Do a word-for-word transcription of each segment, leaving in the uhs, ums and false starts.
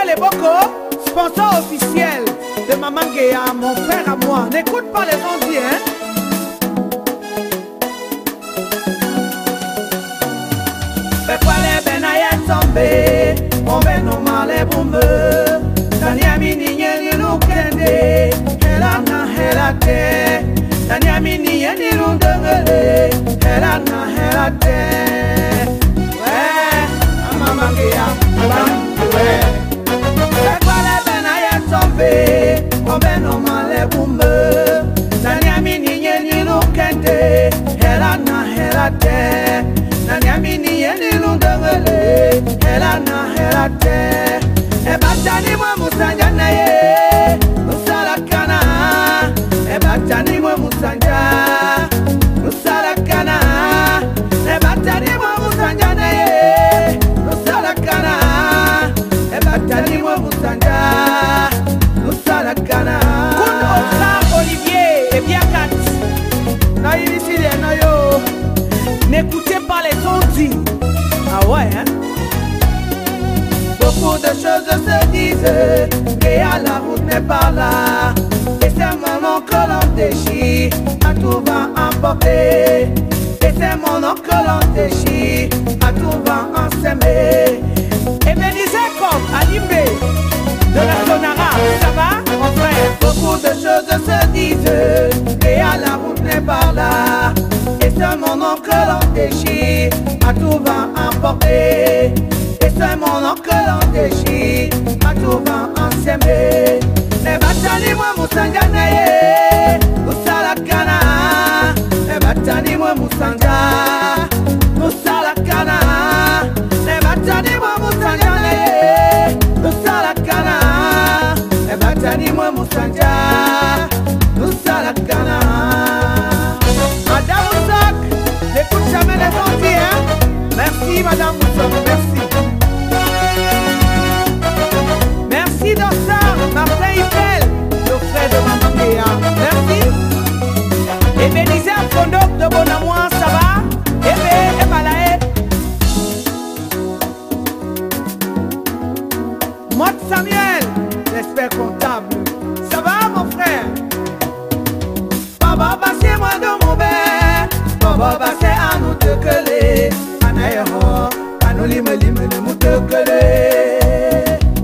les bocaux, sponsor officiel de Maman Guéa, mon frère à moi. N'écoute pas les ondits, hein. Bekwale benaye tombe, on ben no male bumbe. Tania mini yeni lukende, hela na hela te. Tania mini yeni lundengele, hela na hela te. Ouais, Maman Guéa, ouais. Bekwale benaye tombe, on ben no male bumbe. Tania mini yeni lukende, hela na hela te. Nanyamini yeni lundengele, hela na hela te. Ebatani mwe musanja na ye, musala kana. Ebatani mwe musanja, musala kana. Ebatani mwe musanja na ye, musala kana. Ebatani mwe musanja, musala kana. Kun Oscar Olivier et Biakat. Na ici les noyaux. N'écoutez pas les ondits. Ah ouais, hein? Beaucoup de choses se disent, et à la route n'est pas là. Et c'est mon nom que l'on déchire, à tout va emporter. Et c'est mon nom que l'on déchire, à tout va en s'aimer. Et Bénisé comme Alimbe, de la Sonara, ça va, mon frère? Beaucoup de choses se disent, et à la route n'est pas là. Et c'est mon nom que l'on déchire, à tout va emporter. Et c'est mon nom que l'on déchire, à tout va en s'aimer. Ne batani moi musanja naye, musala kana. Ne batani moi musanja, musala kana. Ne batani moi musanja naye, musala kana. Ne batani moi musanja, musala kana. Madame Moussak, n'écoute jamais les ondits, hein? Merci Madame Moussak, merci. Merci Dossard, Martin Eiffel, le frère de Maman Guéa, merci. Et Bénisé Fondok de Bonamoin, ça va? Et Bé, et Balaé. Mode Samuel, l'expert comptable, ça va mon frère? Baba basse moi de mon père, Baba basse à nous te coller, Anaïro, à nous lime lime de nous te coller.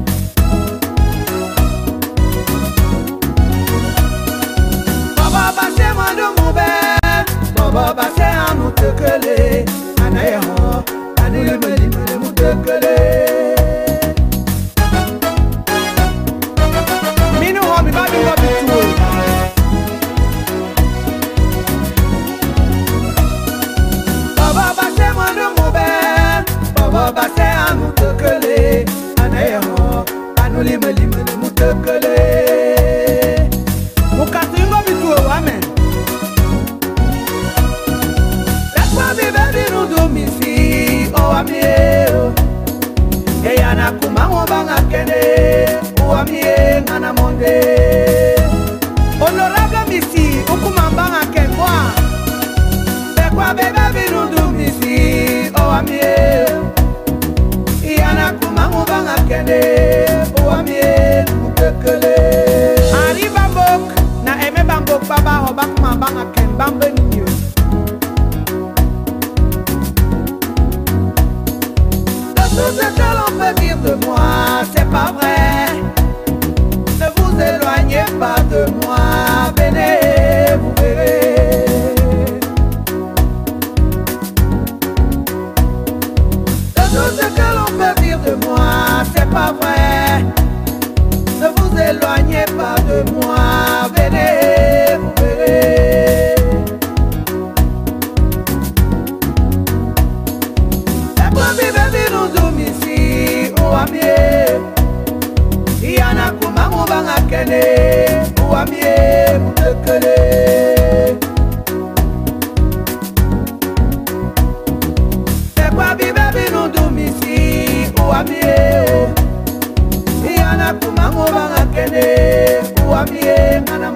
Baba basse moi de mon père, Baba basse à nous te coller, Anaïro, à nous lime lime de nous te coller. Minu hobi babi hobi tout. Baba basse moi de mon père, Baba basse à nous te coller, Anaïro, à nous lime lime de nous te coller. Mukatringo bitu amen. Laisse-moi vivre de nous domicile, oh amié. Et yana kuma mbanga kene, oh amié ngana monde. Honorable Missi, ukuma mbanga kene moi. Kwa bebe binu dumisi, oh amie. Iyana kuma mubanga kende, oh amie, mutekele. Ari bambok, na eme bambok baba hobak mabanga ken bambe niyo. De tout ce que l'on peut dire de moi, c'est pas vrai. Ne vous éloignez pas de moi, venez, vous verrez. Tout ce que l'on peut dire de moi, c'est pas vrai. Ne vous éloignez pas de moi, venez, vous verrez. Et pour vivre de nos domiciles, ou amié. Yana kuma mubanga kene, ou amié, vous te collez. C'est quoi vivre de nos domiciles, ou amié. Yana kuma mubanga kene, ou amié, mana